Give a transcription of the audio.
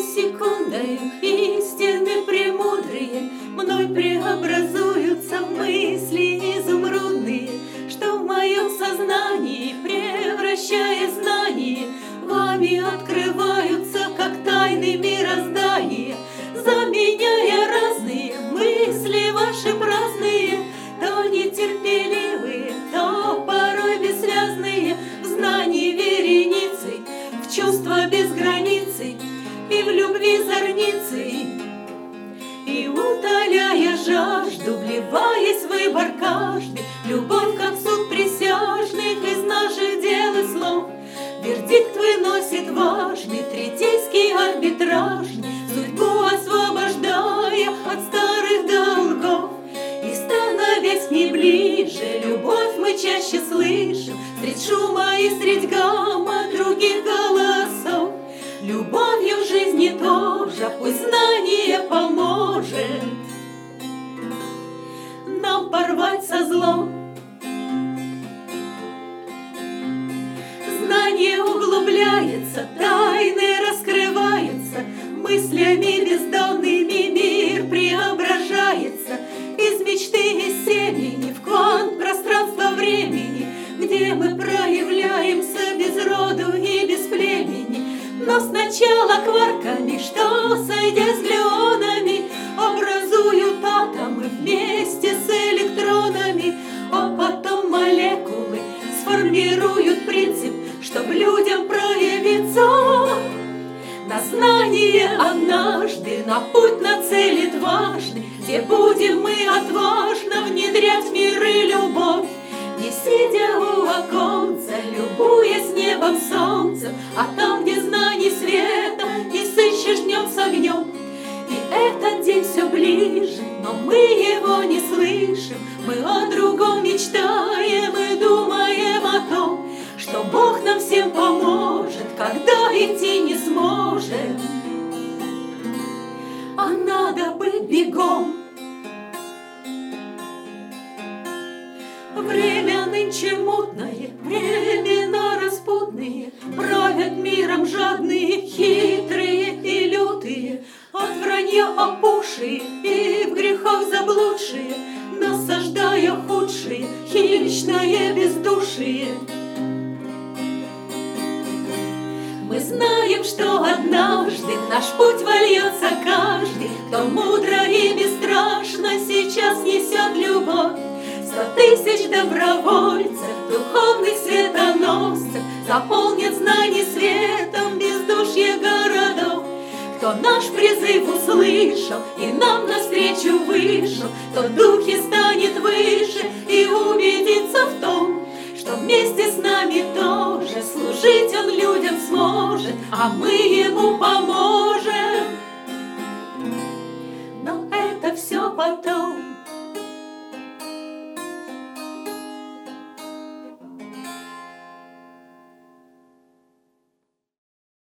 секундою истины премудрые мной преобразуются в мысли изумрудные, что в моем сознании, превращая знание, вами открываются, как тайны мироздания, заменяя разные мысли ваши праздные, то нетерпеливые, то порой бессвязные, в знании вереницей, в чувства без границы и в любви зорницей. И утоляя жажду, вливаясь в выбор каждый, любовь, как суд присяжных из наших дел и слов, вердикт выносит важный, третейский, арбитражный, судьбу освобождая от старых долгов. И становясь к ней ближе, любовь мы чаще слышим средь шума и средь гамма других голосов. Любовью в жизни тоже пусть знание поможет нам порвать со злом. Знание углубляется, тайны раскрываются, мыслями бездонными мир преображается. Из мечты и семени в квант пространства времени, где мы проявляемся без роду и без племени. Но сначала кварками, что, сойдя с глюонами, образуют атомы вместе с электронами, а потом молекулы сформируют принцип, чтоб людям проявиться. На знание однажды, на путь нацелит важный, где будем мы отважно внедрять в миры любовь, не сидя у оконца, любуясь небом, солнцем, а там, где знаний света, и сыщешь днем с огнем. И этот день все ближе, но мы его не слышим, мы о другом мечтаем и думаем о том, что Бог нам всем поможет, когда идти не сможем, а надо бы бегом. Время нынче мутное, времена распутные, правят миром жадные, хитрые и лютые, от вранья опухшие и в грехах заблудшие, насаждая худшие, хищное бездушие. Мы знаем, что однажды в наш путь вольется каждый, кто мудро и бесстрашно сейчас несет любовь. 100 000 добровольцев, духовных светоносцев заполнят знаний светом бездушье городов. Кто наш призыв услышал и нам навстречу вышел, тот в духе станет выше и убедится в том, что вместе с нами тоже служить он людям сможет, а мы ему поможем.